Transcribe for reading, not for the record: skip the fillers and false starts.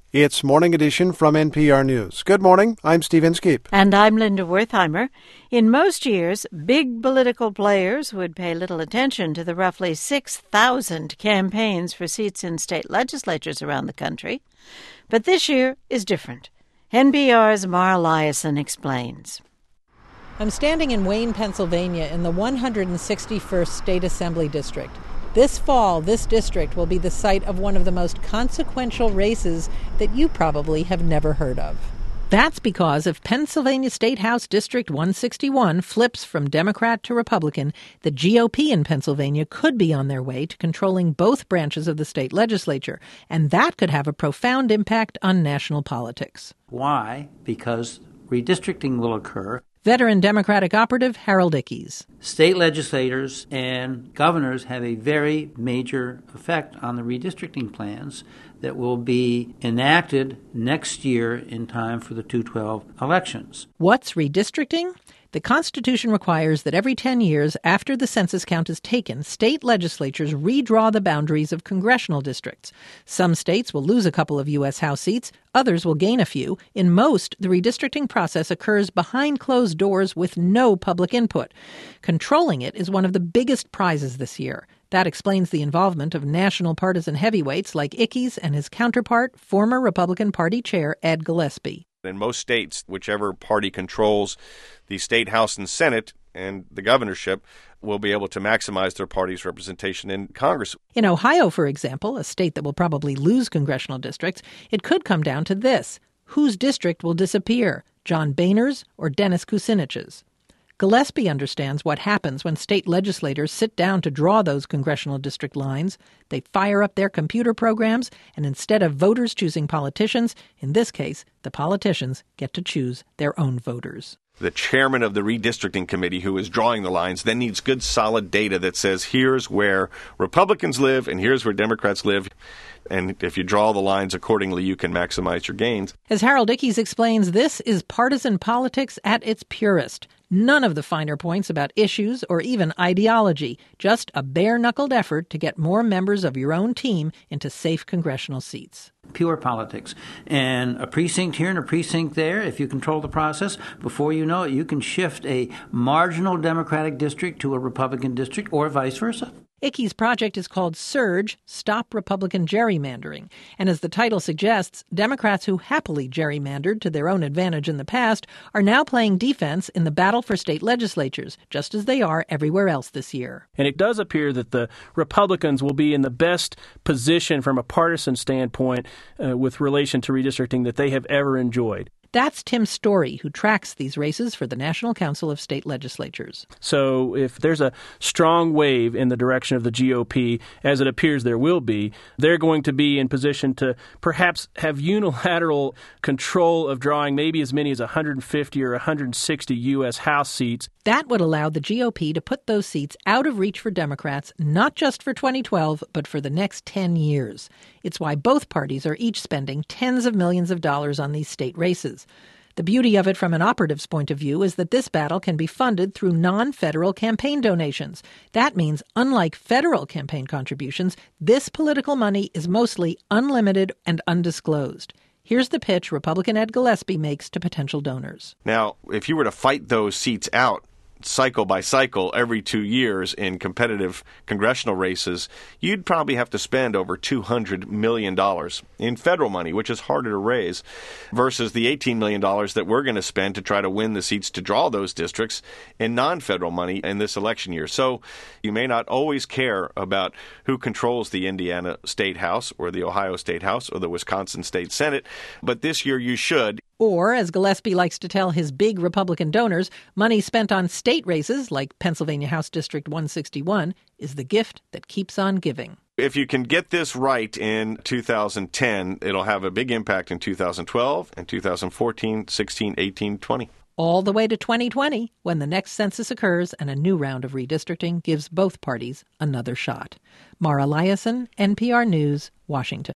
It's Morning Edition from NPR News. Good morning. I'm Steve Inskeep. And I'm Linda Wertheimer. In most years, big political players would pay little attention to the roughly 6,000 campaigns for seats in state legislatures around the country. But this year is different. NPR's Mara Liasson explains. I'm standing in Wayne, Pennsylvania, in the 161st State Assembly District. This fall, this district will be the site of one of the most consequential races that you probably have never heard of. That's because if Pennsylvania State House District 161 flips from Democrat to Republican, the GOP in Pennsylvania could be on their way to controlling both branches of the state legislature, and that could have a profound impact on national politics. Why? Because redistricting will occur. Veteran Democratic operative Harold Ickes. State legislators and governors have a very major effect on the redistricting plans that will be enacted next year in time for the 2012 elections. What's redistricting? The Constitution requires that every 10 years after the census count is taken, state legislatures redraw the boundaries of congressional districts. Some states will lose a couple of U.S. House seats. Others will gain a few. In most, the redistricting process occurs behind closed doors with no public input. Controlling it is one of the biggest prizes this year. That explains the involvement of national partisan heavyweights like Ickes and his counterpart, former Republican Party Chair Ed Gillespie. In most states, whichever party controls the state House and Senate and the governorship will be able to maximize their party's representation in Congress. In Ohio, for example, a state that will probably lose congressional districts, it could come down to this. Whose district will disappear, John Boehner's or Dennis Kucinich's? Gillespie understands what happens when state legislators sit down to draw those congressional district lines. They fire up their computer programs, and instead of voters choosing politicians, in this case, the politicians get to choose their own voters. The chairman of the redistricting committee who is drawing the lines then needs good, solid data that says here's where Republicans live and here's where Democrats live. And if you draw the lines accordingly, you can maximize your gains. As Harold Ickes explains, this is partisan politics at its purest. None of the finer points about issues or even ideology, just a bare-knuckled effort to get more members of your own team into safe congressional seats. Pure politics. And a precinct here and a precinct there, if you control the process, before you know it, you can shift a marginal Democratic district to a Republican district or vice versa. Ickes' project is called SURGE, Stop Republican Gerrymandering. And as the title suggests, Democrats who happily gerrymandered to their own advantage in the past are now playing defense in the battle for state legislatures, just as they are everywhere else this year. And it does appear that the Republicans will be in the best position from a partisan standpoint with relation to redistricting that they have ever enjoyed. That's Tim Story, who tracks these races for the National Council of State Legislatures. So if there's a strong wave in the direction of the GOP, as it appears there will be, they're going to be in position to perhaps have unilateral control of drawing maybe as many as 150 or 160 U.S. House seats. That would allow the GOP to put those seats out of reach for Democrats, not just for 2012, but for the next 10 years. It's why both parties are each spending tens of millions of dollars on these state races. The beauty of it from an operative's point of view is that this battle can be funded through non-federal campaign donations. That means, unlike federal campaign contributions, this political money is mostly unlimited and undisclosed. Here's the pitch Republican Ed Gillespie makes to potential donors. Now, if you were to fight those seats out cycle by cycle every 2 years in competitive congressional races, you'd probably have to spend over $200 million in federal money, which is harder to raise, versus the $18 million that we're going to spend to try to win the seats to draw those districts in non-federal money in this election year. So you may not always care about who controls the Indiana State House or the Ohio State House or the Wisconsin State Senate, but this year you should. Or, as Gillespie likes to tell his big Republican donors, money spent on state races, like Pennsylvania House District 161, is the gift that keeps on giving. If you can get this right in 2010, it'll have a big impact in 2012 and 2014, 16, 18, 20. All the way to 2020, when the next census occurs and a new round of redistricting gives both parties another shot. Mara Liasson, NPR News, Washington.